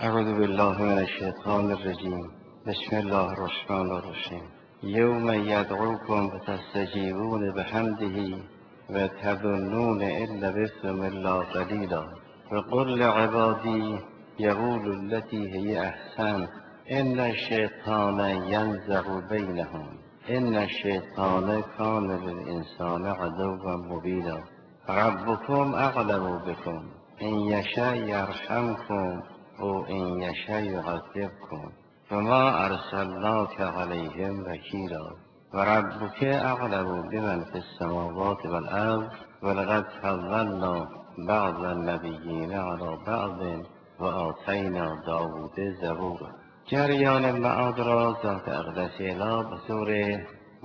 اعوذ بالله من الشیطان الرجیم. بسم الله الرحمن الرحیم. یوم یدعوکم فتستجیبون بحمده و تظنون ان لبثتم الا قلیلا وقل لعبادی یقولوا التی هی احسن ان الشیطان ینزغ بینهم ان الشیطان کان للانسان عدوا مبینا ربکم اعلم بکم ان یشاء یرحمکم او ان یشاء یعذبکم وما ارسلناک علیهم وکیلا و ربک اعلم بمن فی السماوات والارض ولقد فضلنا بعض النبیین علی بعض و آتینا داوود زبورا. جریان معاد را ذات اقدس اله به طور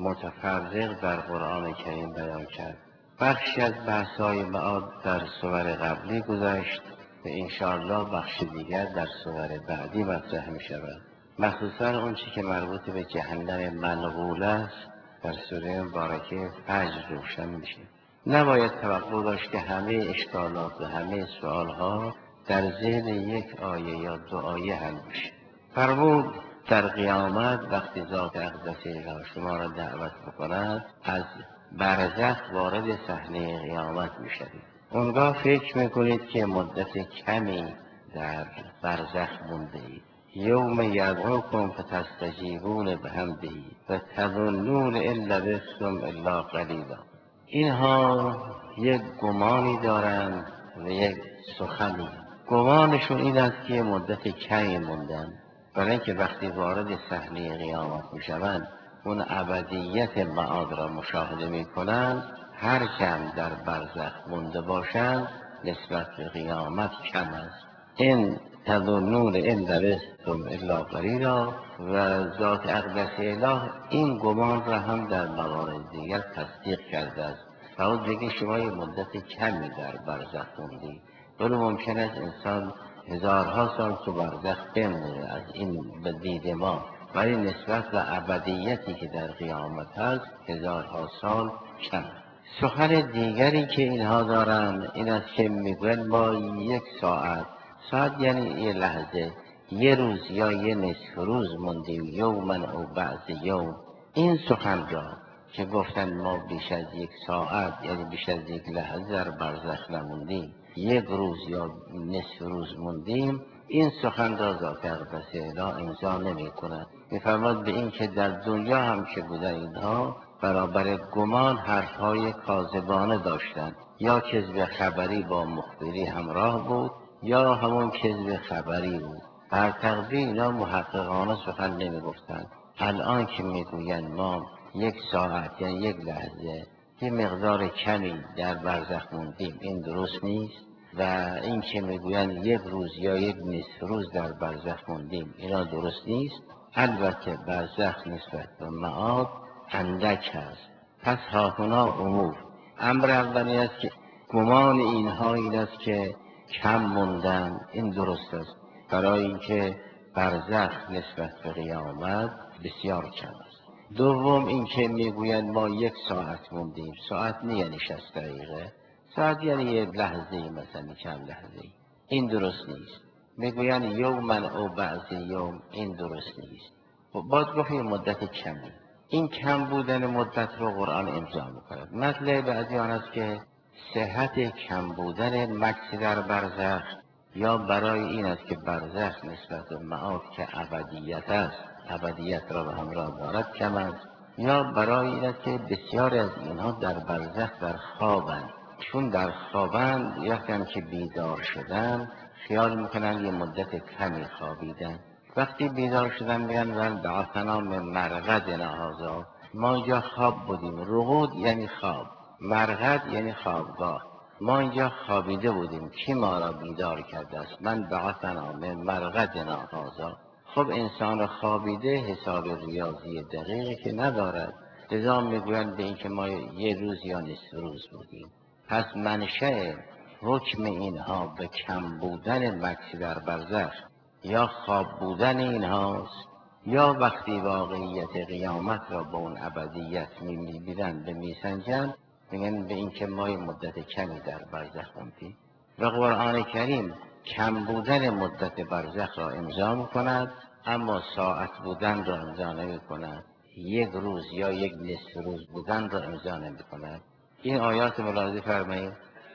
متفرق در قرآن کریم بیان کرد. بخشی از بحث‌های معاد در سور قبلی گذشت و انشاءالله بخش دیگر در سور بعدی مطرح می شود. مخصوصا اون چی که مربوط به جهنم منقول است در سوره مبارکه فجر روشن میشه. نباید توقع داشت که همه اشکالات و همه سوالها در ذهن یک آیه یا دو آیه حل بشه. فرمود در قیامت وقتی ذات اقدس اله شما را دعوت بکند از برزخ وارد صحنه قیامت میشوید. اونگاه فکر میکنید که مدت کمی در برزخ مونده اید. یوم یدعوکم فتستجیبون بحمده و تظنون ان لبثتم الا قلیلا. اینها یک گمانی دارند و یک سخنی. گمانشون این است که مدت کمی موندن، برای اینکه وقتی وارد صحنه قیامت میشوند اون ابدیت معاد را مشاهده میکنند. هر کم در برزخ مونده باشند نسبت به قیامت کم است. این تظنون ان لبثتم الا قلیلا و ذات اقدس اله این گمان را هم در موارد دیگر تصدیق کرده است. فرمود بگه شما یه مدت کمی در برزخ موندید، ولی ممکن است انسان هزارها سال تو برزخ بمونه از این به دید ما، ولی نسبت به ابدیتی که در قیامت هست هزارها سال کم. سخن دیگری که اینها دارند این است که میگویند ما یک ساعت یعنی یه لحظه، یه روز یا یه نصف روز موندیم، یومن او بعض یوم. این سخن را که گفتن ما بیش از یک ساعت یعنی بیش از یک لحظه در برزخ نموندیم، یک روز یا نصف روز موندیم، این سخن را ذات اقدس اله امضا نمی کند. می‌فرماد به این که در دنیا هم که بودن اینها برابر گمان حرفهای کاذبانه داشتند، یا کذب خبری با مخبری همراه بود یا همون کذب خبری بود. هر تقدیر اینا محققانه سخن نمی گفتند. الان که میگویند ما یک ساعت یعنی یک لحظه یه مقدار کمی در برزخ موندیم، این درست نیست. و این که میگویند یک روز یا یک نصف روز در برزخ موندیم، اینا درست نیست. البته برزخ نسبت به معاد اندک هست. پس هاهنا امور. امر اولی است که گمان اینها این است که کم موندن، این درست است، برای اینکه برزخ نسبت به قیامت بسیار کم است. دوم این که میگویند ما یک ساعت موندیم، ساعت نه یعنی 60 دقیقه، ساعت یعنی یک لحظه، مثلا چند لحظه، این درست نیست. میگویند یومن او بعض یوم، این درست نیست. و باید گفت این مدت کمی. این کم بودن مدت رو قرآن امضا میکند. مطلب بعدی آن است که صحت کم بودن مکث در برزخ یا برای این است که برزخ نسبت به معاد که ابدیت است، ابدیت را به همراه دارد کم است، یا برای این است که بسیاری از اینها در برزخ در خوابند. چون در خوابند یکم که بیدار شدن خیال میکنن یه مدت کمی خوابیدن. وقتی بیدار شدن میگن ول بعثنا من مرقدنا هذا، ما اینجا خواب بودیم. رقود یعنی خواب، مرقد یعنی خوابگاه. ما اینجا خوابیده بودیم، کی ما را بیدار کرده است؟ من بعثنا من مرقدنا هذا. خب انسان خوابیده حساب ریاضی دقیقی که ندارد، لذا میگویند به این که ما یه روز یا نصف روز بودیم. پس منشأ حکم اینها به کم بودن مکث در برزخ یا خواب بودن اینهاست، یا وقتی واقعیت قیامت را با اون ابدیت میبینن به میسنجن، میگن به این که ما مدت کمی در برزخ موندیم. و قرآن کریم کم بودن مدت برزخ را امضا می‌کند، اما ساعت بودن را امضا نمی‌کند. یک روز یا یک نصف روز بودن را امضا نمی‌کند. این آیات ملاحظه فرمایید.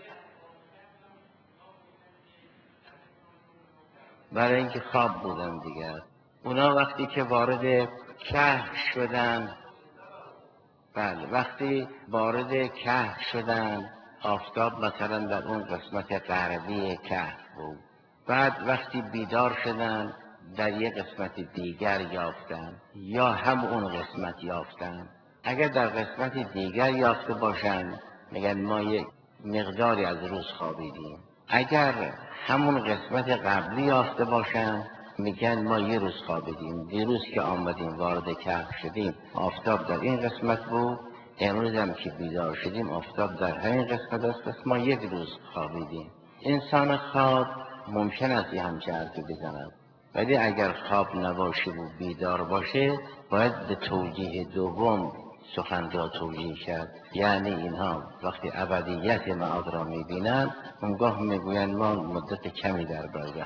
برای اینکه خواب بودن دیگر. اونا وقتی که وارد کهف شدن، بله وقتی وارد کهف شدن، آفتاب مثلا در اون قسمت غربی کهف بود. بعد وقتی بیدار شدن در یک قسمت دیگر یافتن یا هم اون قسمت یافتن. اگر در قسمت دیگر یافته باشند میگن ما یک مقداری از روز خوابیدیم. اگر همون قسمت قبلی یافته باشند میگن ما یه روز خوابیدیم. دیروز که آمدیم وارد کهف شدیم آفتاب در این قسمت بود، امروز هم که بیدار شدیم آفتاب در همین قسمت است، پس ما یک روز خوابیدیم. انسان خواب ممکن است یه همچه حرفی بزند، ولی اگر خواب نباشه و بیدار باشه باید به توجیه دوم سخن را توجیه کرد. یعنی اینها وقتی ابدیت معاد را میبینند اونگاه میگویند ما مدت کمی در برزخ.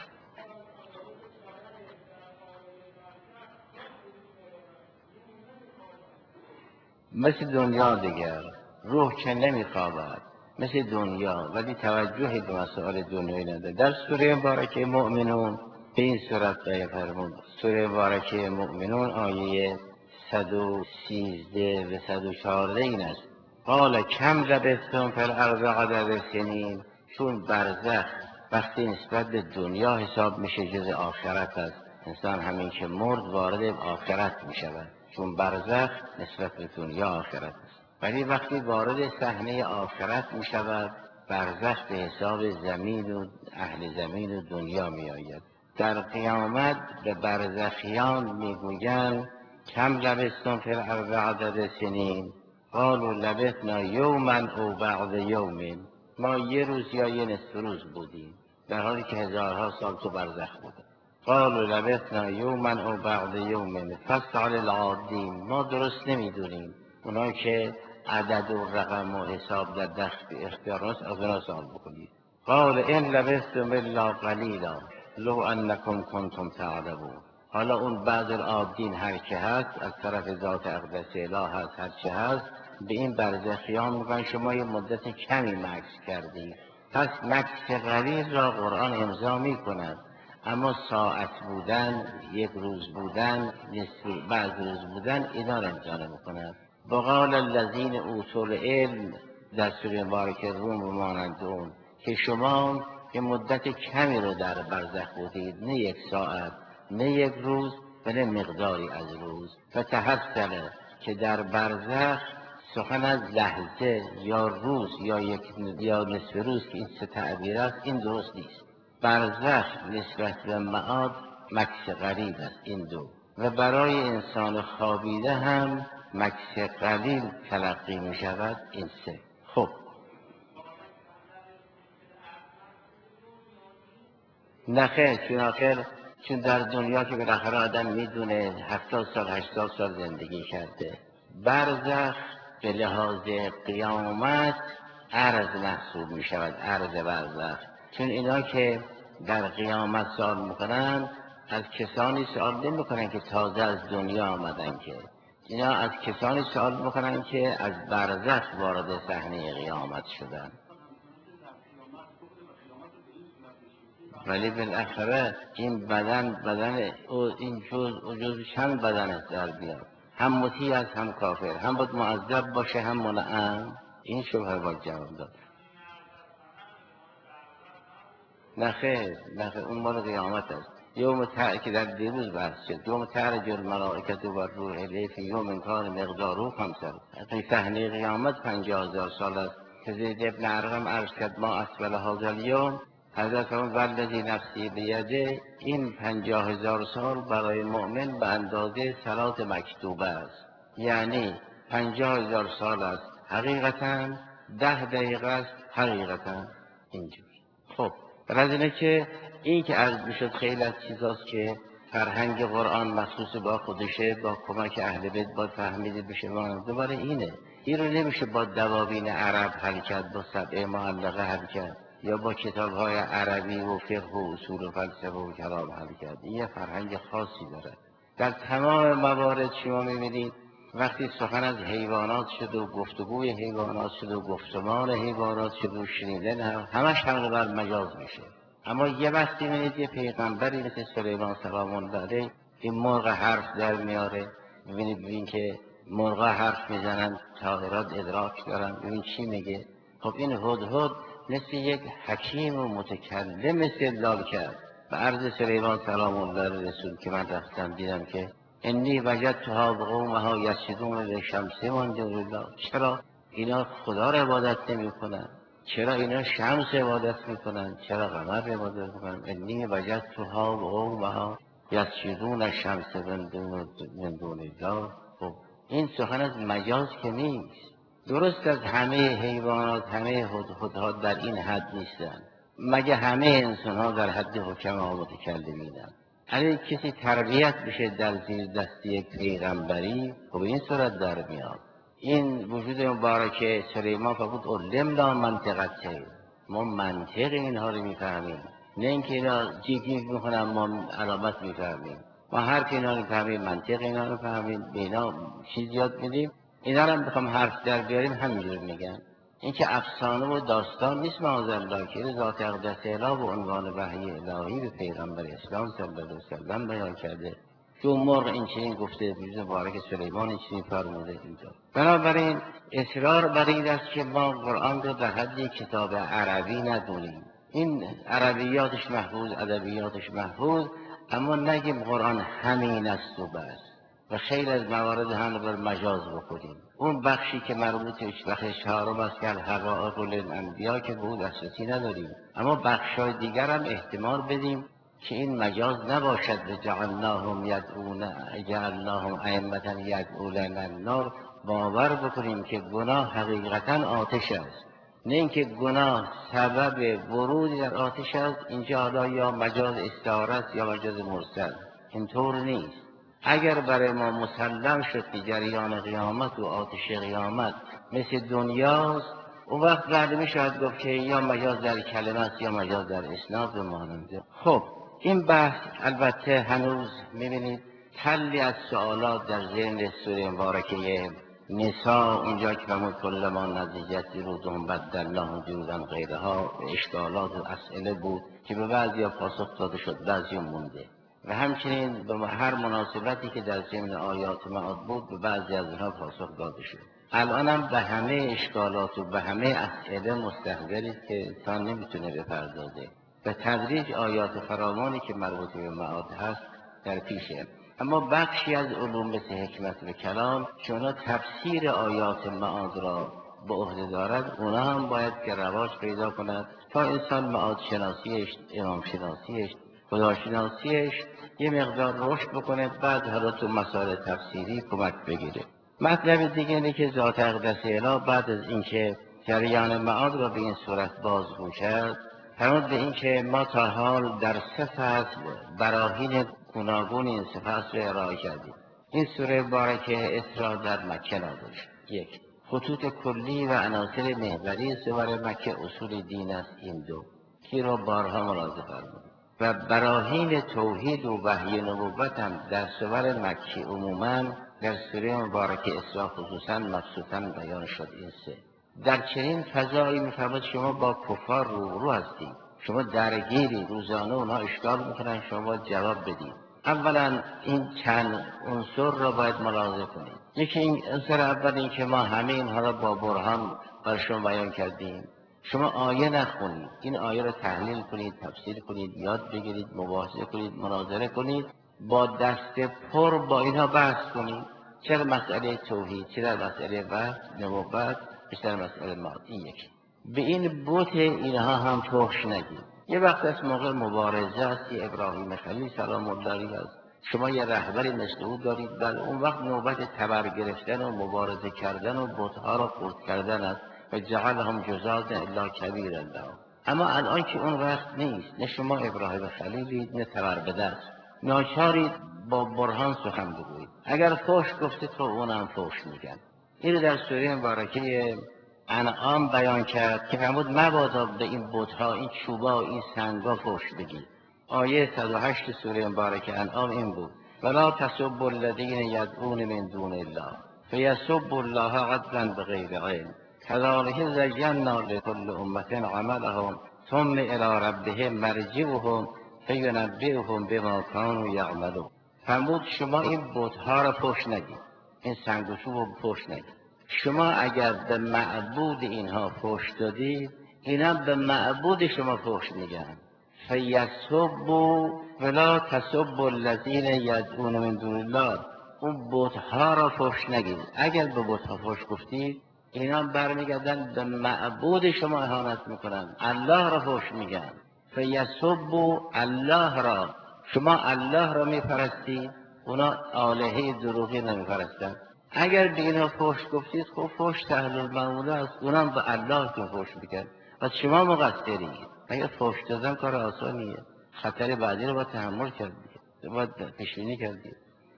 مثل دنیا دیگر روح که نمیخوابد مثل دنیا، ولی توجهی به مسائل دنیایی نداره. در سوره مبارکه مؤمنون به این صورت آیه فرمود. سوره مبارکه مؤمنون آیه 113 و 114 این است: قال کم لبثتم فی الارض عدد سنین. چون برزخ وقتی نسبت به دنیا حساب میشه جز آخرت است، انسان همین که مرد وارد آخرت میشود، چون برزخ نسبت به دنیا آخرت است. ولی وقتی وارد صحنه آخرت میشود برزخ به حساب زمین و اهل زمین و دنیا میآید. در قیامت به برزخیان میگویند کم لبثتم فی الارض عدد سنین قالوا لبثنا یوما او بعض یوم. ما یه روز یا یه نصف روز بودیم، در حالی که هزارها سال تو برزخ بودیم. قالوا لبثنا یوما او بعض یوم فاسأل العادین. ما درست نمیدونیم، اونا که عدد و رقم و حساب در دست اختیار است از اونا سوال بکنید. قال ان لبثتم الا قلیلا لو انکم کنتم تعلمون. حالا اون بعض العادین هر که هست از طرف ذات اقدس اله هست، هر چه هست به این برزخیان میگن شما یه مدت کمی مکث کردید. پس مکث قلیل را قرآن امضا میکند، اما ساعت بودن، یک روز بودن، نصف بعض روز بودن اینا را امضا نمیکند. وقال الذین اوتوا العلم در سوره مبارکه روم و مانند اون که شما یه مدت کمی رو در برزخ بودید، نه یک ساعت نه یک روز بله مقداری از روز. فتحسن که در برزخ سخن از لحظه یا روز یا نصف روز که این سه تعبیر است این درست نیست. برزخ نسبت به معاد مکث قلیل است این دو، و برای انسان خوابیده هم مکث قلیل تلقی می شود این سه. خب نخیر چون در دنیا که بالاخره آدم میدونه 70 سال 80 سال زندگی کرده، برزخ به لحاظ قیامت عرض محسوب می شود، عرض برزخ. چون اینا که در قیامت سوال میکنن از کسانی سوال نمی کنن که تازه از دنیا آمدن، که اینا از کسانی سوال میکنن که از برزخ وارد صحنه قیامت شدن. ولی بالاخره این بدن این جز چند بدن است در بیاد، هم مطیع است هم کافر، هم باید معذب باشه هم منعم. این شبهه باید جواب داد. نخیر اون مال قیامت است. یوم که در دیروز بحث شد، یوم تعرج الملائکة و الروح الیه فی یوم کان مقداره 500. صحنه قیامت 50,000 سال است که زید ابن ارقم عرض کرد ما اسفل هذا اليوم حضرت اون والذی نفسی بیده، این 50,000 سال برای مؤمن به اندازه صلات مکتوبه است. یعنی 50,000 سال است حقیقتا، 10 دقیقه است حقیقتا. اینجور. خب از اینه که این که عرض میشد خیلی از چیزاست که فرهنگ قرآن مخصوص با خودشه، با کمک اهل بیت باید فهمیده بشه. دوباره اینه این رو نمیشه با دواوین عرب حل کرد، با سبع معلقه حل کرد. یا با کتاب‌های عربی و فقه و اصول و فلسفه و کلام حل کرد. این یه فرهنگ خاصی داره. در تمام موارد شما می‌بینید وقتی سخن از حیوانات شد و گفتگوی حیوانات شد و گفتمان حیوانات شد و شنیدن همش حمله بر مجاز میشه. اما یه وقتی می‌بینید یه پیغمبری مثل سلیمان سلام الله علیه این مرغ حرف در میاره، ببین که مرغا حرف میزنن، طائرات ادراک دارن، ببین چی میگه. خب این هدهد مثل یک حکیم و متکلم استدلال کرد و عرض سلیمان سلام الله علیه رسول که من رفتم دیدم که انی وجدتها بقومها یسجدون للشمس من دون الله. چرا اینا خدا را عبادت نمی کنن؟ چرا اینا شمس عبادت میکنن؟ چرا قمر عبادت میکنن؟ انی وجدتها بقومها یسجدون الشمس من دون الله. خب این سخن از مجاز که نیست. درست از همه حیوانات، همه هدهدها در این حد نیستن، مگه همه انسان ها در حد حکما و متکلمینن. اگه کسی تربیت بشه در زیر دستی پیغمبری، خب این صورت در میاد. این وجود مبارک سلیمان فرمود علمنا منطق الطیر، ما منطق اینها رو میفهمیم، نه اینکه اینا جیگ جیگ میکنن ما علامت میفهمیم. ما حرف اینا رو میفهمیم، منطق اینا رو میفهمیم، به اینا چیز یاد میدیم. اینا رو هم بخوام حرف در بیاریم همینجور میگن. این که افسانه و داستان نیست معاذالله، که ذات اقدس اله به عنوان وحی الهی به پیغمبر اسلام صلی الله علیه وسلم بیان کرده که اون مرغ این چنین گفته، وجود مبارک سلیمان این چنین فرموده اینجا. بنابراین اصرار بر این است که ما قرآن رو در حد کتاب عربی ندونیم. این عربیاتش محفوظ، ادبیاتش محفوظ، اما نگیم قرآن همین است و بس و خیلی از موارد هم بر مجاز بکنیم. اون بخشی که مربوط به بخش چهارم است که الحقائق للانبیا که به او دسترسی نداریم، اما بخشای دیگر هم احتمال بدیم که این مجاز نباشد. جعلناهم ائمة یدعون الی النار، باور بکنیم که گناه حقیقتا آتش است، نه اینکه گناه سبب ورود در آتش است. اینجا حالا یا مجاز استعاره است یا مجاز مرسل، اینطور نیست. اگر برای ما مسلم شد که جریان قیامت و آتش قیامت مثل دنیاست، اون وقت بعد می شاید گفت که یا مجاز در کلمه است یا مجاز در اسناد به ماننده. خب این بحث البته هنوز میبینید تلی از سوالات در ذهن سوره مبارکه نساء، اونجا که فرمود کل ما نتیجت جلودهم بدلناهم جلودا غیرها، اشکالات و اسئله بود که به بعضی پاسخ داده شد، بعضی مونده. و همچنین به هر مناسبتی که در ضمن آیات معاد بود به بعضی از اینها پاسخ داده شد. الان هم به همه اشکالات و به همه اسئله مستحضرید که انسان نمیتونه بپردازه. به تدریج آیات فراوانی که مربوط به معاد هست در پیشه. اما بخشی از علوم مثل حکمت و کلام چون تفسیر آیات معاد را به عهده دارد، اونا هم باید که رواج پیدا کند تا انسان معاد شناسیش، امام شناسیش، خداشناسیش یه مقدار رشد بکنه، بعد حالا تو مسائل تفسیری کمک بگیره. مطلب دیگه اینه که ذات اقدس اله بعد از اینکه جریان معاد را به این صورت بازگو کرد، فرمود به این که ما تا حال در 3 فصل براهین گوناگون این 3 فصل را ارائه کردیم. این سوره مبارکه اسراء در مکه نازل شد. 1. خطوط کلی و عناصر محوری سوره مکه اصول دین است. این 2 که را بارها ملاحظه فرمودید. و براهین توحید و وحی نبوت هم در سور مکی عموما در سوره مبارکه اسراء خصوصا مخصوصا بیان شد. این 3 در چنین فضایی میفرماد شما با کفار روبرو هستید، شما درگیری، روزانه اونها اشکال میکنن، شما باید جواب بدید. اولا این چند عنصر را باید ملاحظه کنید. یکی این عنصر اول این که ما همه اینها را با برهان بر شما بیان کردیم. شما آیه نخونید، این آیه را تحلیل کنید، تفسیر کنید، یاد بگیرید، مباحثه کنید، مناظره کنید، با دست پر با اینها بحث کنید. چرا مسئله توحید، چرا مسئله وحی نبوت، بیشتر مسئله معاد. این یکی. به این بوت اینها هم فحش نگید. یه وقت از موقع مبارزه است که ابراهیم خلیل سلام الله علیه است، شما یه رهبری مثل او دارید، در اون وقت نوبت تبر گرفتن و مبارزه کردن و بت‌ها را خرد کردن است و جعلهم جزادا الا کبیرا لهم. اما الان که اون وقت نیست، نه شما ابراهیم خلیلید نه تبر به دست، ناچارید با برهان سخن بگویید. اگر فحش گفته تو اونم فحش میگن. این در سوره مبارکه انعام بیان کرد که فرمود مبادا به این بت‌ها، این چوبا، این سنگا فحش بگید. آیه 108 سوره مبارکه انعام این بود: ولا تسبوا الذین یدعون من دون الله فیسبوا الله عدوا بغیر علم کذلک زینا لکل امة عملهم ثم الی ربهم مرجعهم فینبئهم بما کانوا یعملون. فرمود شما این بت‌ها را فحش نگید، این سنگ و چوب رو فحش نگید. شما اگر به معبود اینها فحش دادید، اینا به معبود شما فحش میگن. فیسبوا ولا تسبوا الذین یدعون من دون الله. اون بت‌ها را فحش نگید. اگر به بت‌ها فحش گفتید، اینا برمیگردن به معبود شما اهانت میکنن، الله را فحش میگن. فیسبوا الله را، شما الله را میپرستید، اونا الهه دروغی نمیپرستن. اگر به اینا فحش گفتید، خب فحش سهل المعموله است، اونا به الله که فحش میگن. پس شما مقصرید. اگر فحش دادن کار آسانیه، خطر بعدی رو باید تحمل کردید، باید پیشبینی کردید.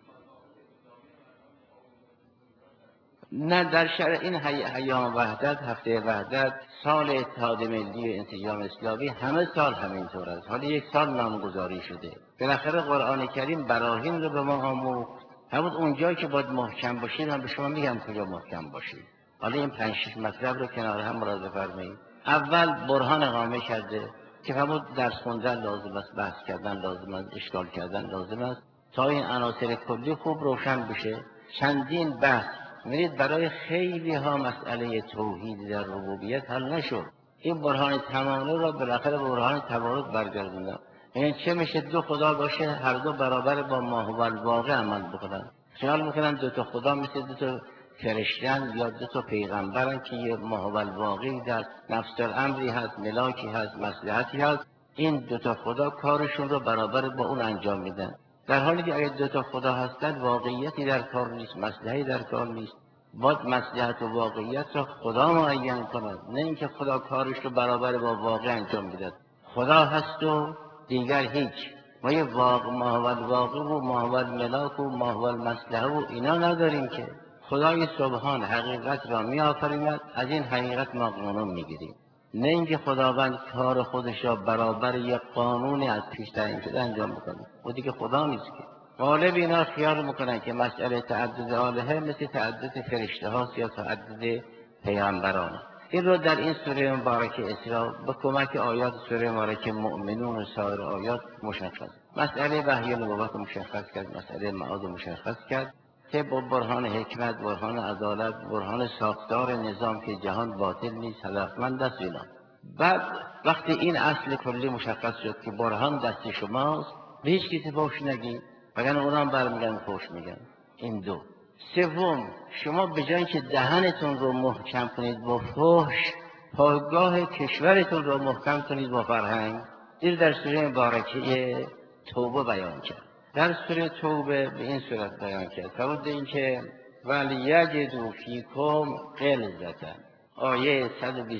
نه، در شرع این ایام وحدت، هفته وحدت، سال اتحاد ملی و انسجام اسلامی، همه سال همینطور است. حالا یک سال نامگذاری شده. بالاخره قرآن کریم براهین رو به ما آموخت. همون اونجایی که باید محکم باشید، من به شما میگم کجا محکم باشید. حالا این 5-6 مطلب رو کنار هم مراجعه فرمایید. اول برهان اقامه کرده که فرمود درس خوندن لازم است، بحث کردن لازم است، اشکال کردن لازم است تا این عناصر کلی خوب روشن بشه. چندین بحث می‌بینید برای خیلی ها مسئله توحید در ربوبیت حل نشد. این برهان تمامی را بالاخره به برهان تبارک برگردوندن. یعنی چه میشه دو خدا باشه، هر دو برابر با ما هو الواقع عمل بکنن. خیال میکنن دو تا خدا مثل دو تا فرشتن یا دو تا پیغمبرن که یه ما هو الواقعی در نفس الامری هست، ملاکی هست، مصلحتی هست. این دو تا خدا کارشون رو برابر با اون انجام میدن. در حالی که اگر دو تا خدا هستند، واقعیتی در کار نیست، مصلحتی در کار نیست. باید مصلحت و واقعیت را خدا معین کند، نه اینکه خدا کارش رو برابر با واقع انجام میدهد. خدا هست و دیگر هیچ. ما یه ما هو الواقع و ما هو الملاک و ما هو المصلحه و اینا نداریم که. خدای سبحان حقیقت را می آفریند، از این حقیقت ما قانون میگیریم. نه اینکه خداوند کار خودش را برابر یک قانونی از پیش تعیین شده انجام بکنه. او دیگه خدا نیست که. غالب اینا خیال میکنن که مسئله تعدد الهه مثل تعدد فرشته هاست یا تعدد پیغمبران. این رو در این سوره مبارکه اسراء به کمک آیات سوره مبارکه مؤمنون و سایر آیات مشخص. مسئله وحی نبوت مشخص کرد، مسئله معاد مشخص کرد که با برهان حکمت، برهان عدالت، برهان ساختار نظام که جهان باطل نیست، هدفمند است اینا. بعد وقتی این اصل کلی مشخص شد که برهان دست شماست، به هیچ کسی فحش نگید، وگرنه اونا هم برمیگردن فحش میگن. این دو. سوم، شما به جای که دهنتون رو محکم کنید با فحش، پایگاه کشورتون رو محکم کنید با فرهنگ. این در سوره مبارکه توبه بیان کرد. در سوره توبه به این صورت بیان کرد. فرمود این که ولیجدوا فیکم غلظة. آیه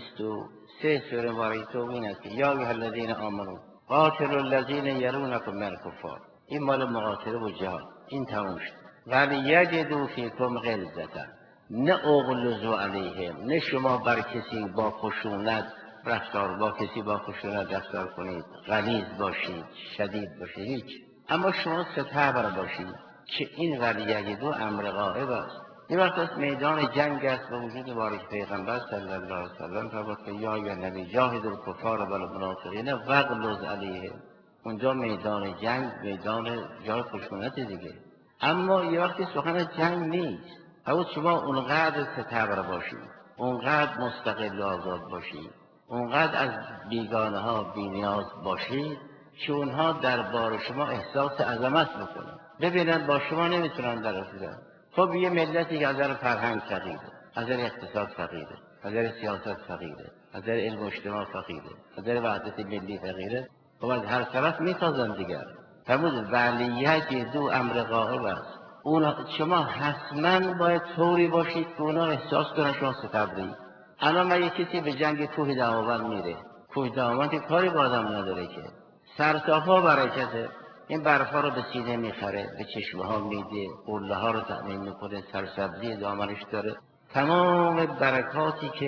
123 سوره مبارکه توبه این است که یا ایها الذین آمنوا قاتلوا الذین یلونکم من الکفار. این مال مقاتله و جهاد. این تموم شد. ولیجدوا فیکم غلظة. نه اغلظوا علیهم، نه شما بر کسی با خشونت رفتار، با کسی با خشونت رفتار کنید، غلیظ باشید، شدید باشید، هیچ. اما شما ستبر باشید که این ولیجدوا امر غائب است. این وقت میدان جنگ است و وجود بارک پیغمبر صلی الله علیه وسلم فرمود که یا نبی جاهد الکفار و المنافقین واغلظ علیهم. اونجا میدان جنگ، میدان جای خشونت دیگه. اما یه وقتی سخن جنگ نیست، اما شما اونقدر ستبر باشید، اونقدر مستقل و آزاد باشید، اونقدر از بیگانه ها بی‌نیاز باشید که اونها دربار شما احساس عظمت بکنن، ببینن با شما نمیتونن در رسیدن. خب یه ملتی که از نظر فرهنگ فقیره، از نظر اقتصاد فقیره، از نظر سیاست فقیره، از نظر علم و اجتماع فقیره، از نظر وحدت ملی فقیره، خب از هر طرف میتازن دیگر. فرمود ولیجدوا امر غائب است. اونا شما حتما باید طوری باشید که اونا احساس کنن شما ستبرید. الان من یک کسی به جنگ کوه دماوند میره، کوه دماوند که کاری با آدم نداره که، سرتاپا برکته، این برفا رو به سینه میخره، به چشمه ها میده، قله ها رو تأمین میکنه، سرسبزی دامنش داره، تمام برکاتی که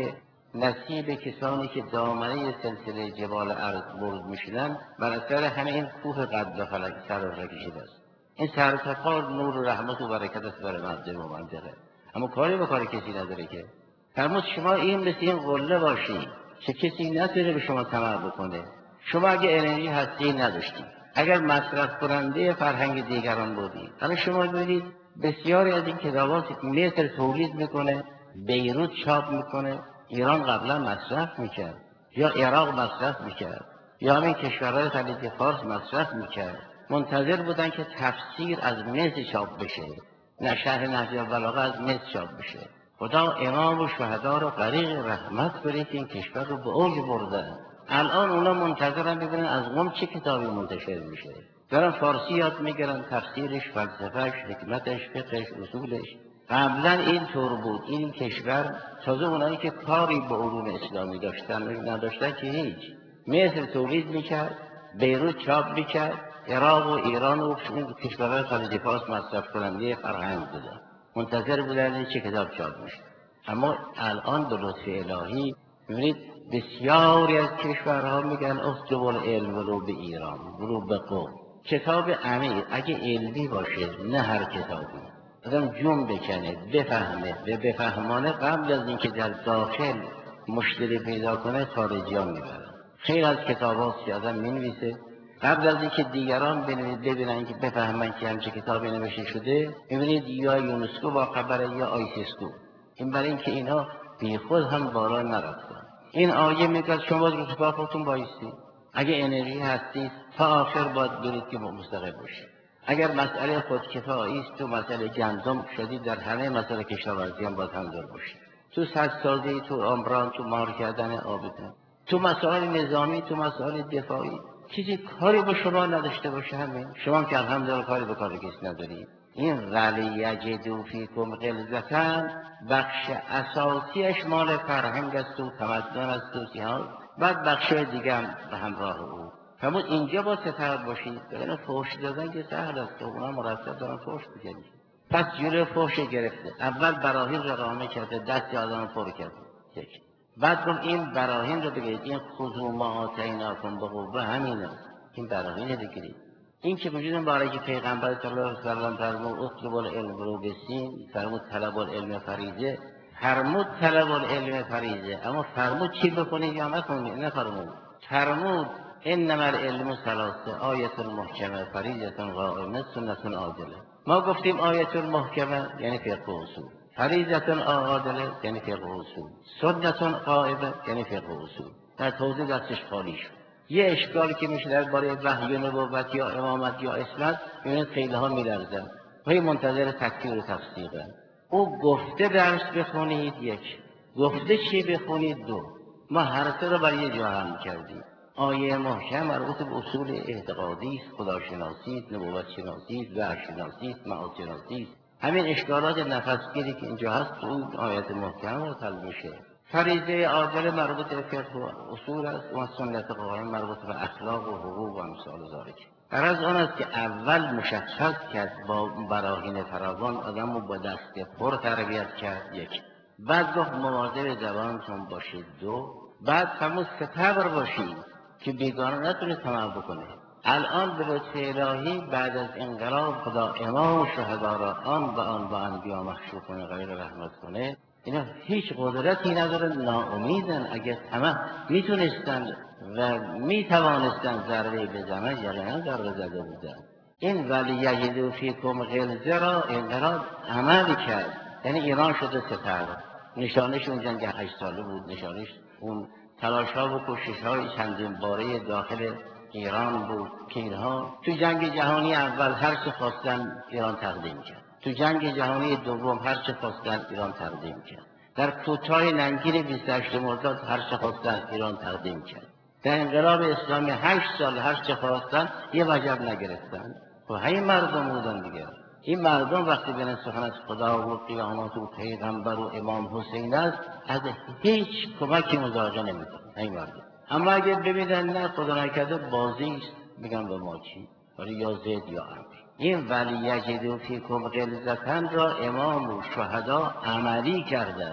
نصیب کسانی که دامنه سلسله جبال ارض برد میشدن بر اثر همین کوه قد و فلک سر و کشیده است. این سر تا پا نور و رحمت و برکت است برای مردم و منطقه، اما کاری به کار کسی نداره که. فرمود شما این مثل این قله باشید که کسی نتونه به شما طمع بکنه. شما اگه انرژی هستی نداشتید، اگر مصرف کننده فرهنگ دیگران بودید. حالا شما ببینید بسیاری از این کتابات مصر تولید میکنه، بیروت چاپ میکنه، ایران قبلا مصرف میکرد، یا عراق مصرف میکرد، یا همین کشورهای خلیج فارس مصرف میکرد. منتظر بودن که تفسیر از مصر چاپ بشه، نه شرح نهج البلاغه از مصر چاپ بشه. خدا امام و شهدا رو غریق رحمت کنه که این کشور رو به اوج بردن. الان اونا منتظرن ببینن از قم چه کتابی منتشر میشه. دارن فارسی یاد میگیرن، تفسیرش، فلسفهش، حکمتش، فقهش، اصولش. قبلا این طور بود. این کشور تازه اونایی که کاری به علوم اسلامی داشتن نداشتن که هیچ. مصر تولید میکرد، بیروت چاپ میکرد، عراق و ایران و کشورهای خلیج فارس مصرف کننده فرهنگ بودن. منتظر بودن چه کتاب چاپ میشه. اما الان به لطف الهی میبینید بسیاری از کشورها میگن اکتب العلم ولو به ایران، ولو به قم. کتاب عمیق اگه علمی باشه، نه هر کتابی، آدم جون بکنه، بفهمه و بفهمانه، قبل از اینکه در داخل مشتری پیدا کنه خارجیان میبرن. خیلی از کتابات که آدم مینویسه قبل از اینکه دیگران ببینن که بفهمن که همچه کتابی نوشته شده، میبینید یا یونسکو با خبره یا آیسیسکو. این برای اینکه اینا بی خود هم بالا نرفتن. این آیه میگه شما رو پا خودتون بایستید. اگه انرژی هستید تا آخر باید برید که مستقل باشید. اگر مسئله خودکفایی است تو مسئله گندم شدید، در همه مسئله کشاورزی هم باید همدار باشید. تو سدسازی، تو عمران، تو مهار کردن آبتون، تو مسائل نظامی، تو مسائل دفاعی، چیزی کاری به شما نداشته باشه همین. شما که الحمدلله کاری به کار کسی ندارید. این ولی یجدوا فیکم غلظة بخش اساسیش مال فرهنگ است و تمدن است و سیاست. بعد بخش دیگه هم به همراه او. فرمود اینجا با ستر باشید. بگن فحش دادن که سهل است و اونا مرتب دارن فحش می‌کنن. پس جلوی فحش گرفته. اول براهین رقامه کرده، دست آدم پر کرده. یک. بعد گفت این براهین رو بگیرید، این خذوا ما آتیناکم بقوة همین است. این براهین رو بگیرید. این که وجود برای که پیغمبر صلی الله علیه و سلم فرمود اطلب العلم رو بسین، فرمود طلب العلم فریضه، فرمود طلب العلم فریضه، اما فرمود چی بخونید یا نخونید؟ نفرمود. فرمود انما العلم ثلاثه، آیه المحکمه، فریضه قائمه، سنت عادله. ما گفتیم آیه المحکمه یعنی فقه اصول، فریضه عادله یعنی فقه اصول، سنت قائمه یعنی فقه اصول. در توضیح دستش خالی شد. یه اشکالی که میشه درباره وحی و نبوت یا امامت یا اسمت، ببینید خیلی ها میلرزن و منتظر تکفیر و تفسیقه. او گفته درس بخونید یک، گفته چی بخونید دو. ما هر سه رو برای یه جا هم کردیم. آیه محکم مربوط به اصول اعتقادی است، خداشناسی است، نبوت شناسی است، وحی شناسی است، معاد شناسی است. همین اشکالات نفسگیری که اینجا هست تو اون آیات محکم رو حل میشه. فریضه عادله مربوط به فقه و اصول است و سنت قائم مربوط به اخلاق و حقوق و امثال ذالک. غرض آن است که اول مشخص کرد با براهین فراوان آدم رو با دست پر تربیت کرد یک. بعد گفت مواظب زبانتون باشید دو. بعد فرمود ستبر باشید که بیگانه نتونه طمع بکنه. الان به لطف الهی بعد از انقلاب خدا امام و شهدا را آن با انبیا مخشوع کنه، غیر رحمت کنه. اینا هیچ قدرتی ندارن، ناامیدن. اگر طمع میتونستن و میتوانستن ضربه بزنن یقینا ضربه زده بودن. این ولی یجدوا فیکم غلظة را انقلاب عمل کرد، یعنی ایران شده ستر. نشانش اون جنگ 8 ساله بود، نشانش اون تلاش ها و کوشش های چندین باره داخل ایران بود که اینها تو جنگ جهانی اول هر چه خواستن ایران تقدیم کرد، تو جنگ جهانی دوم هر چه خواستن ایران تقدیم کرد، در کوتاه ننگین 28 مرداد هر چه خواستن ایران تقدیم کرد، در انقلاب اسلامی 8 سال هر چه خواستن یه وجب نگرفتن. و همین مردم بودن دیگه. این مردم وقتی بین سخن از خدا و قیامت و پیغمبر و امام حسین است، از هیچ کمکی مزاحم نمیکنن این مردم. اما اگه ببینن نه خدا نکرده بازی است، میگن به ما چی؟ ولی یا زید یا امر. این ولی یجدوا فیکم غلظة را امام و شهدا عملی کردن.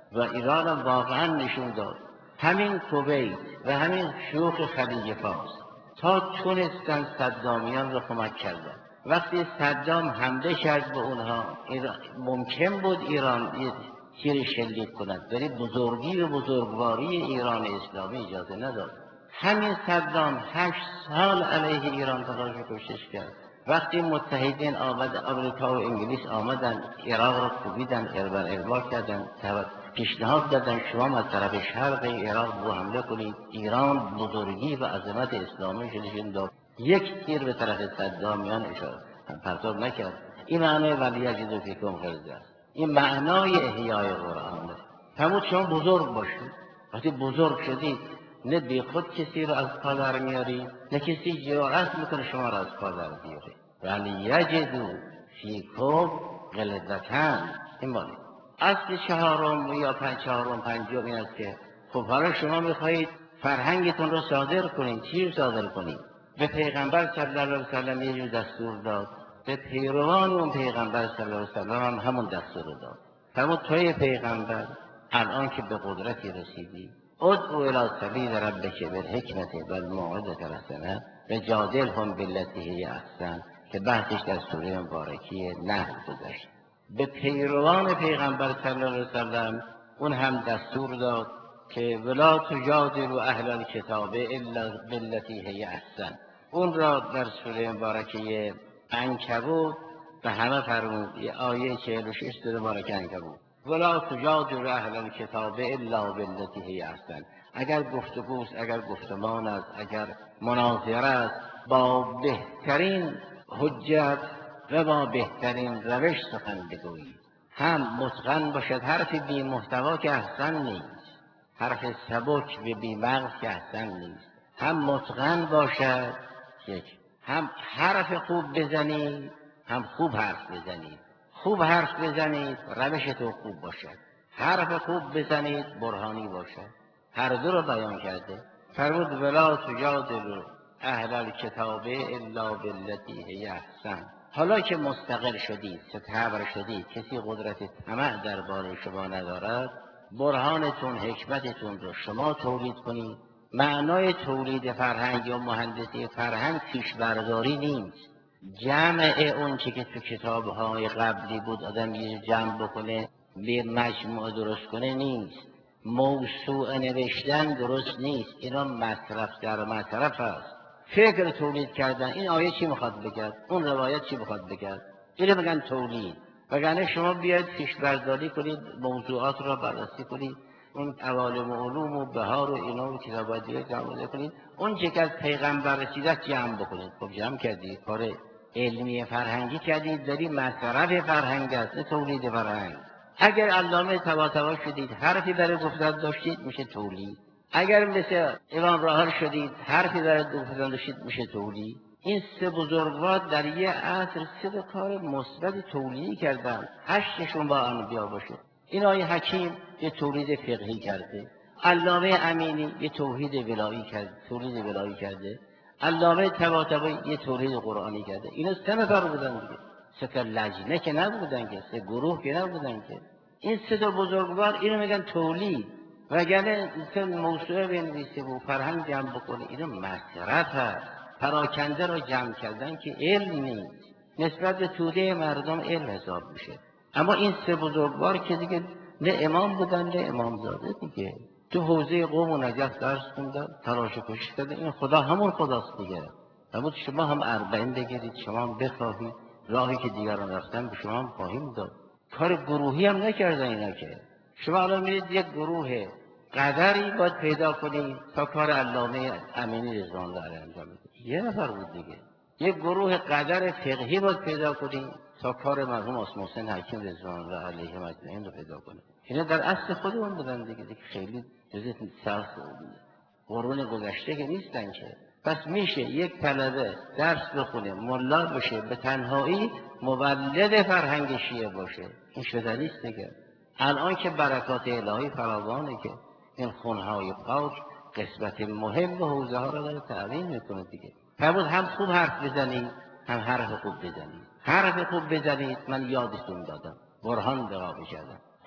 و ایران هم واقعا نشون داد. همین کویت و همین شیوخ خلیج فارس تا تونستن صدامیان رو کمک کردن. وقتی صدام حمله کرد به اونها، ممکن بود ایران یه تیر شلیک کند، ولی بزرگی و بزرگواری ایران اسلامی اجازه نداد. همین صدام 8 سال علیه ایران تلاش و کوشش کرد. وقتی متحدین آمریکا و انگلیس آمدن عراق را کوبیدن، اربا کردن، پیشنهاد دادن شما از طرف شرق عراق رو حمله کنید. ایران بزرگی و عظمت اسلامی شدشون داد، یک تیر به طرف صدامیان اشاره پرتاب نکرد. این معنی ولی یجدو فیکم غلظه است. این معنای احیای قرآن. فرمود شما بزرگ باشید. وقتی بزرگ شدید نه بی خود کسی رو از پا در میاری، نه کسی جرأت میکنه شما رو از پا در بیاره. ولی یجدو فیکم غلظة. این معنی اصل چهارم یا پنجم این است که خب حالا شما میخواهید فرهنگتون رو صادر کنید. چی رو صادر کنید؟ به پیغمبر صلی الله علیه و سلم یه جور دستور داد، به پیروان اون پیغمبر صلی الله علیه و سلم هم همون دستور رو داد. فرمود توی پیغمبر الان که به قدرتی رسیدی، ادعو الی سبیل ربک بالحکمة والموعظة الحسنة وجادلهم بالتی هی احسن، که بحثش در سوره مبارکی نحل گذشت. به پیروان پیغمبر صلی الله علیه و سلم اون هم دستور داد که ولا تجادلوا اهل الکتاب الا بالتی هی احسن. اون را در سوره مبارکه عنکبوت به همه فرمود. آیه 46 سوره مبارکه عنکبوت، ولا تجادلوا اهل الکتاب الا بالتی هی احسن. اگر گفتگوست، اگر گفتمان است، اگر مناظره است، با بهترین حجت و با بهترین روش سخن بگویید. هم متقن باشد، حرف بی محتوا که احسن نیست، حرف سبک و بی مغز که احسن نیست. هم متقن باشد، هم حرف خوب بزنید، هم خوب حرف بزنید. خوب حرف بزنید روشتون خوب باشد، حرف خوب بزنید برهانی باشد. هر دو رو بیان کرده. فرمود ولا تجادلوا اهل الکتاب الا بالتی هی احسن. حالا که مستقل شدید، ستبر شدید، کسی قدرت طمع درباره شما ندارد، برهانتون، حکمتتون رو شما تولید کنید. معنای تولید فرهنگ یا مهندسی فرهنگ پیشبرداری نیست. جمع اون چه که تو کتاب‌های قبلی بود آدم یه جمع بکنه به مجموعه درست کنه نیست. موسوعه نوشتن درست نیست. اینا مصرف در مصرف است. فکر تولید کردن. این آیه چی میخواد بگه؟ اون روایت چی میخواد بگه؟ اینو بگن تولید. وگرنه شما بیاید پیشبرداری کنید، موضوعات را بررسی کنید، اون عوالم و علوم و بهار و اینا و کتابات دیگه جمع کنید، اون چه که از پیغمبر رسیده جمع بکنید. خب جمع کردید، کار علمی فرهنگی کردید، داری مصرف فرهنگ است، نه تولید فرهنگ. اگر علامه طباطبایی شدید، حرفی برای گفتن داشتید، میشه تولید. اگر مثل امام راحل شدید، حرفی برای گفتن داشتید، میشه تولید. این سه بزرگوار در یه عصر سه کار مثبت تولیدی کردن. 8شون با انبیا باشه. این آیه حکیم یه تولید فقهی کرده، علامه امینی یه تولید ولایی کرده، علامه طباطبایی یه تولید قرآنی کرده. اینا 3 نفر بودن دیگه، 3 لجنه که نبودن که، 3 گروه که نبودن که. این 3 بزرگوار اینو میگن تولید. وگرنه این موسوعه بنویسه و فرهنگ جمع بکنه، اینو مصرف هست. پراکنده رو جمع کردن که علم نیست، نسبت به توده مردم علم حساب میشه. اما این 3 بزرگوار که دیگه نه امام بودن نه امامزاده دیگه، تو حوزه قوم و نجف درس خوندن، تلاش و کوشش کردن. این خدا همون خداست دیگه. اما شما هم 40 بگیرید، شما هم بخواهید، راهی که دیگران رفتن به شما هم خواهیم داد. کار گروهی هم نکردن اینا که. شما الان میرید یک گروه قدری باید پیدا کنید تا کار علامه امینی رضوان الله علیه انجام بده. یه نفر بود دیگه. یک گروه قدر فقهی باید پیدا کنید تا کار مرحوم عاصم حسین حکیم رضوان الله علیه اجمعین رو پیدا کنید. اینا در اصل خودمون بودن دیگه خیلی جزء قرون گذشته که نیستن که. پس میشه یک طلبه درس بخونه، ملا بشه، به تنهایی مولد فرهنگ شیعه باشه. این شده نیست دیگه. الان که برکات الهی فراوانه که این خونهای پاک قسمت مهم و حوزه ها رو داره تعلیم میکنه دیگه. فرمود هم خوب حرف بزنید، هم حرف خوب بزنید. حرف خوب بزنید، من یادتون دادم، برهان دقا بکردم.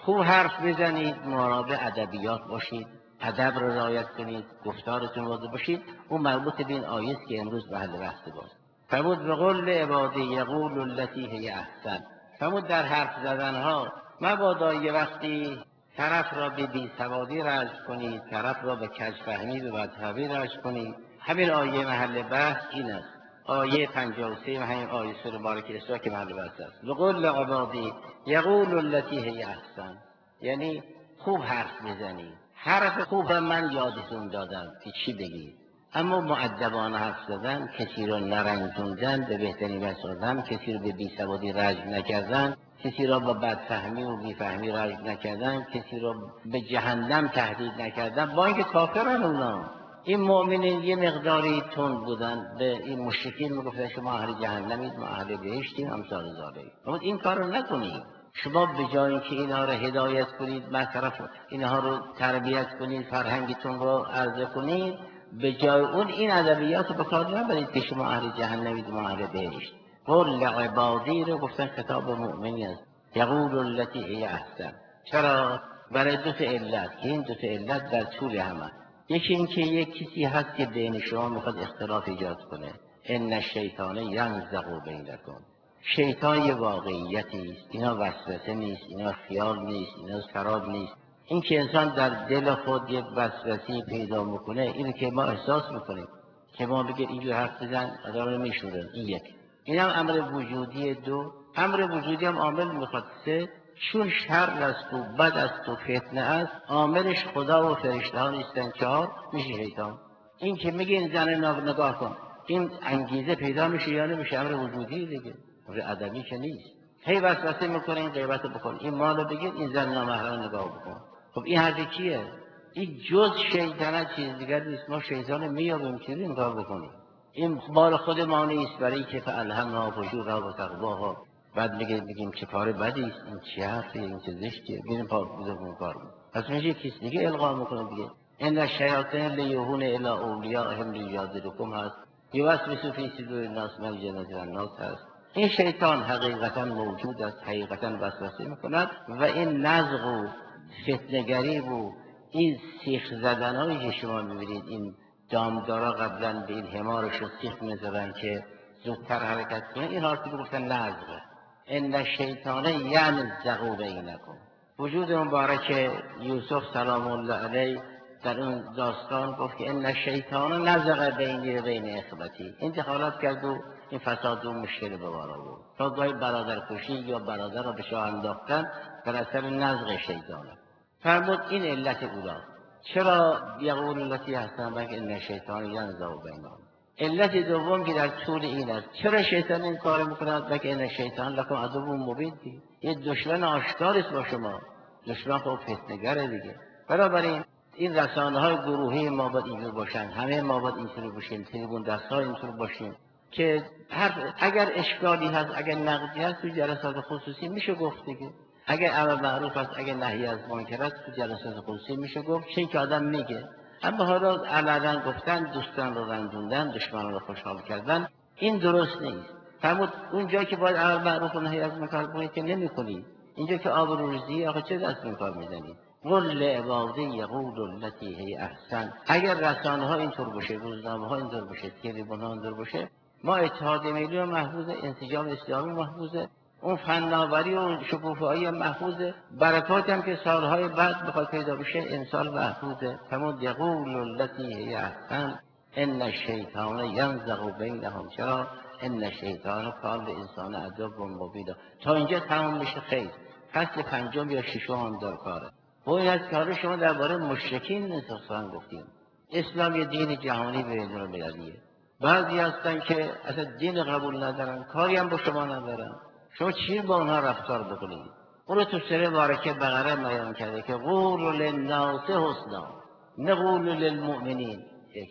خوب حرف بزنید، مراقب ادبیات باشید، ادب رو رعایت کنید، گفتارتون واضح باشید. اون مربوط به این آیه است که امروز محل بحث باست. فرمود به قول عبادی یقول التی هی احسن. فرمود در حرف زدنها مبادا یه وقتی طرف را به بیسوادی رجع کنید، طرف را به کژفهمی به بدحوی رجع کنید. همین آیه محل بحث این است. آیه 53 و همین آیه سوره مبارکه اسراء که محل بحث است. به قول عبادی یقول التی هی احسن، یعنی خوب حرف بزنید. حرف خوب من یادتون دادم که چی بگید، اما مؤدبانه حرف زدن، کسی را نرنجوندن، به بهترین وسیله کسی را به بیسوادی رجع نکردن، کسی را با بدفهمی و بیفهمی رجع نکردن، کسی را به جهنم تهدید نکردن، با اینکه کافرن اونا. این مؤمنین یه مقداری تند بودن، به این مشرکین میگفتن شما اهل جهنمید، ما اهل بهشتیم، امثال ذالک. اما این کارو نکنید. شما به جای اینکه اینها رو هدایت کنید، برطرف اینها رو تربیت کنید، فرهنگتون رو عرضه کنید، به جای اون این ادبیات رو به کار نبرید که شما اهل جهنمید، ما اهل بهشت. قل عبادی رو گفتن خطاب مؤمنی است. یقول التی هی احسن. چرا؟ برای دو تا علت، که این دو تا علت در طول همه. یکی این که یک کسی هست که بین شما میخواد اختلاف ایجاد کنه. ان الشیطان ینزغ بینکم. شیطان یه واقعیتی است، اینا وسوسه نیست، اینا خیال نیست، اینا سراب نیست. این که انسان در دل خود یک وسوسه‌ای پیدا میکنه، اینو که ما احساس میکنیم که ما بگه اینجور حرف بزن آدم رو میشورن. این یک. این هم امر وجودی. دو، امر وجودی هم عامل میخواد. سه، چون شر است و بد است و فتنه است، عاملش خدا و فرشته ها نیستن. چهار، میشه شیطان. این که میگه این زن نگاه کن، این انگیزه پیدا میشه یا نمیشه؟ امر وجودی دیگه، امر ادبی که نیست. هی وسوسه میکنه این غیبت بکن، این مالو بگیر، این زن نامحرم نگاه بکن. خب این حرف کیه؟ این جز شیطنت چیز دیگر نیست. ما شیطان میابیم چیزی این کار بکنیم. این مال خود ما نیست، برای که فالهمها فجورها و تقواها. بعد بگیم چه کار بدی است، این چه حرفیه، این چه زشتیه، بریم پاک کار. پس میشه کسی دیگه القا میکنه دیگه. ان الشیاطین لیوحون الی اولیائهم لیجادلوکم هست، یوسوس فی صدور الناس من الجنة والناس هست. این شیطان حقیقتا موجود است، حقیقتا وسوسه میکند و این نزغ و فتنه‌گری و این سیخ زدنهایی که شما میبینید، این دامدارا قبلا به این حمارش رو سیخ میزدن که زودتر حرکت کنه، این حالتی که گفتن نزغه. ان الشیطان ینزغ بینکم. وجود مبارک یوسف سلام الله علیه در اون داستان گفت که ان الشیطان نزغ بینی و بین اخوتی، انتخالات کرد و این فساد و مشکل به بار آورد. تا گاهی برادر کشی یا برادر را به شاه انداختن در اثر نزغ شیطانه. فرمود این علت اولا. چرا یقول التی احسن بک ان الشیطان ینزغ بینهم؟ علت دوم که در طول این است، چرا شیطان این کار میکند؟ بک ان الشیطان لکم عدو مبین. یه دشمن آشکار است با شما. دشمن خب فتنه‌گره دیگه. بنابراین این رسانه‌های گروهی ما باید اینجور باشن، همه ما باید اینطوری باشیم، تریبون دست‌ها اینطور باشیم که اگر اشکالی هست، اگر نقدی هست، تو جلسات خصوصی میشه گفت دیگه. اگر امر معروف هست، اگر نهی از منکر است، تو جلسات خصوصی میشه گفت، چه که آدم میگه. اما حالا علنا گفتن، دوستان رو رنجوندن، دشمنان رو خوشحال کردن، این درست نیست. فرمود اونجا که باید امر معروف و نهی از منکر کنید که نمی‌کنید. اینجا که آبروریزی، آخه چه دست این کار میزنید؟ قل عبادی یقول التی هی احسن. اگر رسانه ها اینطور باشه، روزنامه ها اینطور باشه، تلویزیون ها اینطور باشه، ما اتحاد ملی و محفوظ، انسجام اسلامی محفوظه، اون فناوری و شکوفایی محفوظه، برکات هم که سالهای بعد بخواد پیدا بشه امسال محفوظه. فرمود یقول التی هی احسن ان الشیطان ینزغ بینهم. چرا؟ ان الشیطان کان للانسان عدو مبین. تا اینجا تمام میشه خیر. فصل پنجم یا ششم هم در کاره. و این از کار شما درباره مشرکین سخن گفتیم. اسلام یه دین جهانی به بین المللیه. بعضی هستن که اصلا دین قبول ندارن، کاری هم با شما ندارن. شما چی با اونها رفتار بکنید؟ اون رو تو سوره مبارکه بقره بیان کرده که قولوا للناس حسنا، نقول للمؤمنین،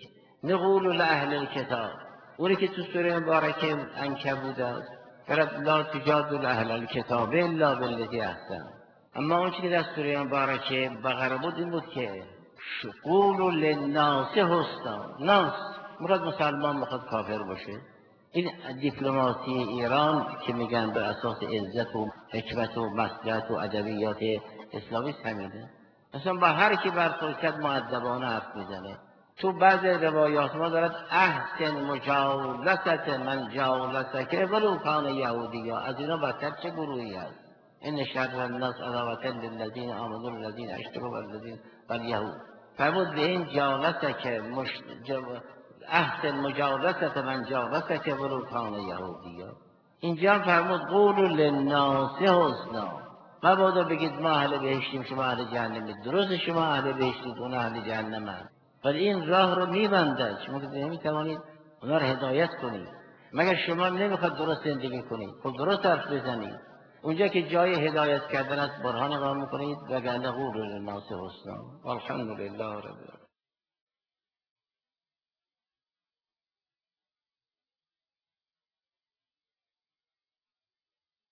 نقول لاهل الکتاب. اونی که تو سوره مبارکه عنکبوت است، لا تجادلوا اهل الکتاب الا بالذی احسن. اما اون چیزی که در سوره مبارکه بقره بود این بود که قولوا للناس حسنا. ناس مراد مسلمان، میخواد کافر باشه. این دیپلماسی ایران که میگن به اساس عزت و حکمت و مصلحت و ادبیات اسلامی همینه. مثلا با هر کی برخورد کرد مؤدبانه حرف میزنه. تو بعض روایات ما دارد احسن مجالست من جالسک ولو کان یهودی، یا از اینا بدتر چه گروهی هست؟ ان شر الناس عداوة للذین آمنوا الذین اشرکوا والذین والیهود. فرمود به این جالسک احسن مجالست من جالسک ولو کان یهودی. اینجا فرمود قولوا للناس حسنا، مبادا بگید ما اهل بهشتیم شما اهل جهنمید. درست شما اهل بهشتید اون اهل جهنمند، ولی این راه رو میبندد. شما که نمیتوانید اونا رو هدایت کنید، مگر شما نمیخواد درست زندگی کنید، خب درست حرف بزنید. اونجا که جای هدایت کردن است برهان قائم میکنید، وگرنه قولوا للناس حسنا. والحمد لله رب العالمین.